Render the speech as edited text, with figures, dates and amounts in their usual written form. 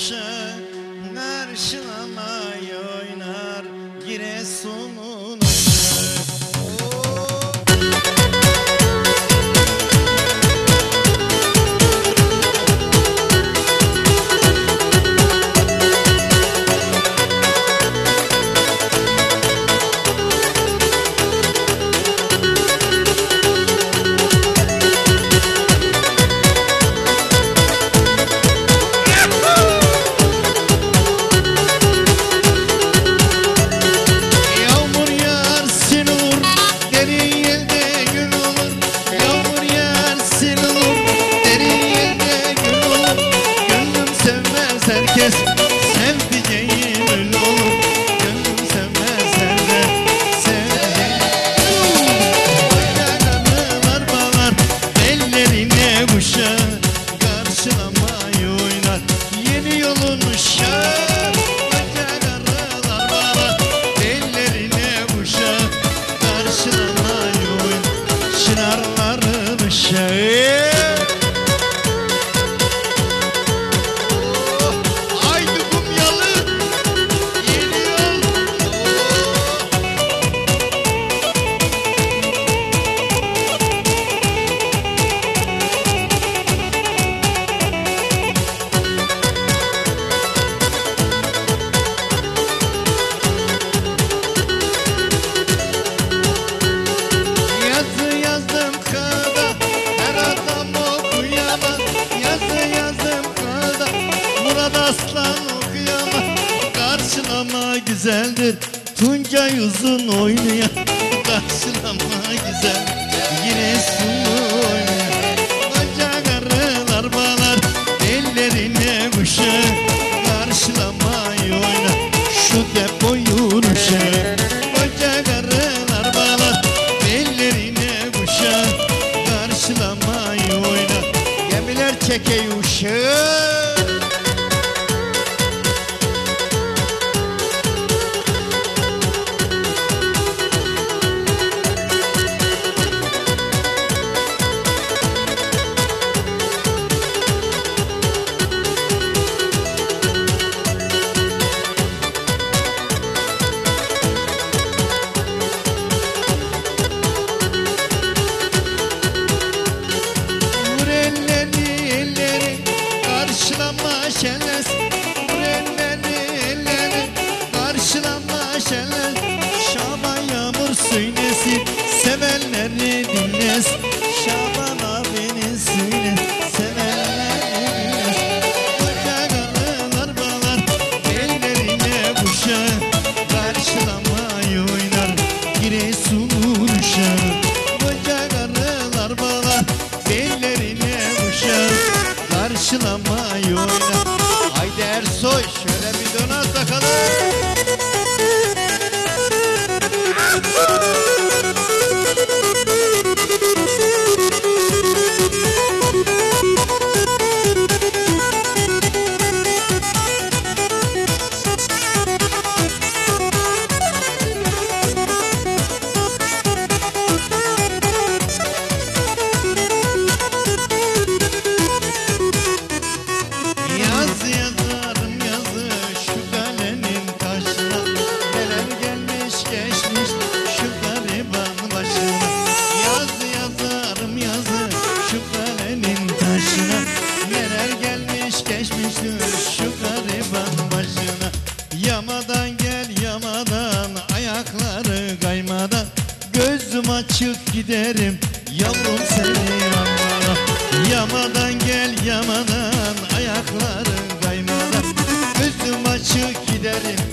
uşağı karşılamayı oynar Giresun'un uşağı. Herkes sevdiceğim öyle olur. Gönlüm sevmez sende sevdiceğim. Bacaklarılar bağlar, ellerine kuşağı karşılamayı oynar yeni yolun uşağı. Bacaklarılar bağlar, ellerine kuşağı karşılamayı oynar çınarların ışığı. Aslan okuyama karşılama güzeldir. Tuncay uzun oynayan karşılama güzel. Giresun'u oynayan bacak arılar bağlar, ellerine kuşağı karşılamayı oynar şu depoyun uşağı. Bacak arılar bağlar, ellerine kuşağı karşılamayı oynar gemiler çekey uşağı. Karşılama şenles, elleri karşılama şenles. Şaban yağmur söylesin, sevenleri dinles. Şaban abini söyle, sevenleri dinles. Bacak arılar bağlar, ellerine kuşağı karşılamayı oynar Giresun'un uşağı. Bacak arılar bağlar, ellerine kuşağı karşılamayı oynar. Haydi Ersoy şöyle bir donat bakalım. Yazarım yazı şu kalenin taşına, neler gelmiş geçmiş şu gariban başına. Yazarım yazı şu kalenin taşına, neler gelmiş geçmiş şu gariban başına. Yamadan gel yamadan, ayakları kaymadan, gözüm açık giderim yavrum seni anlara. Yamadan gel yamadan, ayakları kaymadan, gözüm açık giderim